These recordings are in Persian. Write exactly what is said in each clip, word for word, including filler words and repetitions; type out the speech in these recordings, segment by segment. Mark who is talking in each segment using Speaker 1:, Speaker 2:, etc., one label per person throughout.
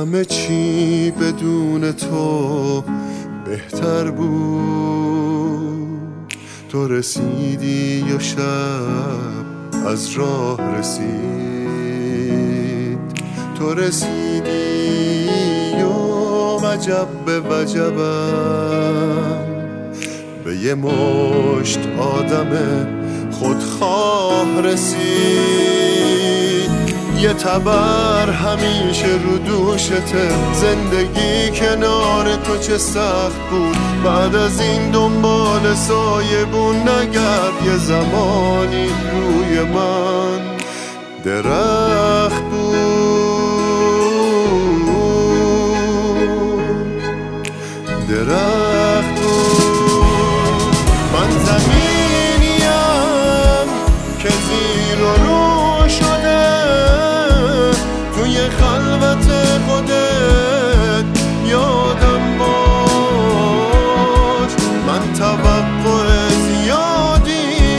Speaker 1: همه چی بدون تو بهتر بود. تو رسیدی و شب از راه رسید، تو رسیدی و وجب به وجبم به یه مشت آدم خودخواه رسید. یه تبر همیشه رو دوشته، زندگی کنار تو چه سخت بود. بعد از این دنبال سایبون نگرد، یه زمانی روی من درخت بود، درخت بود. من زمینیم که زیر و رو شده توی خلوت خودت، یادم باش من توقع زیادی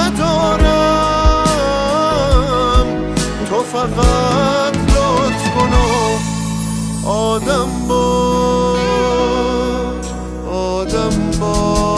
Speaker 1: ندارم. تو فقط لطف کن و آدم باش، آدم باش.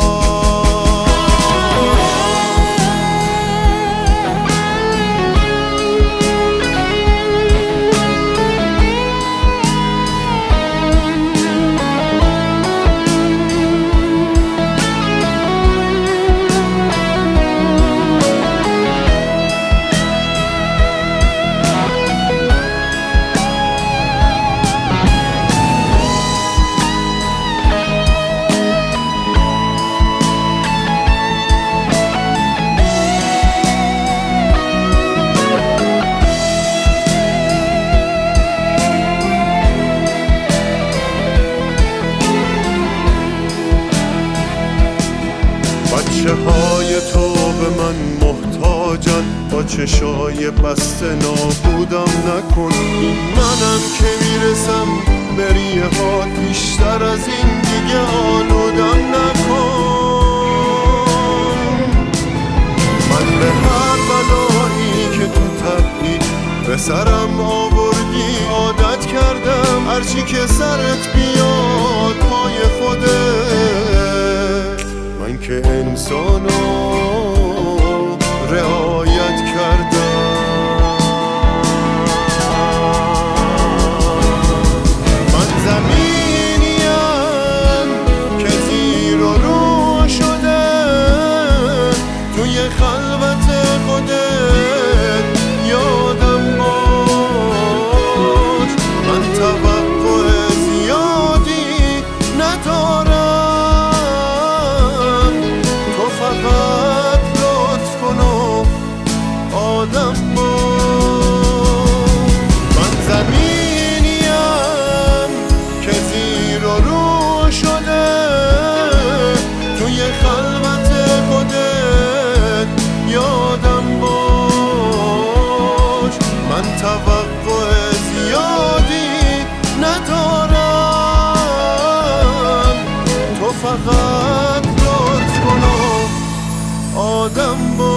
Speaker 1: بچه های تو به من محتاجن، با چشای بسته نابودم نکن. این منم که میرسم بریه ها، بیشتر از این دیگه آلودم نکن. من به هر بلایی که تو طبعی به سرم آوردی عادت کردم، هرچی که سرت بیاد پای خودت. من که انسانو رعایت کردم، من زمینیم که زیر و رو شده توی خلوت خودت، یادم باش من توقع زیادی ندارم. فقط لطف کن و آدم باش. من زمینیم که زیر و رو شده توی خلوت خودت، یادم باش من توقع زیادی ندارم. تو فقط آدم با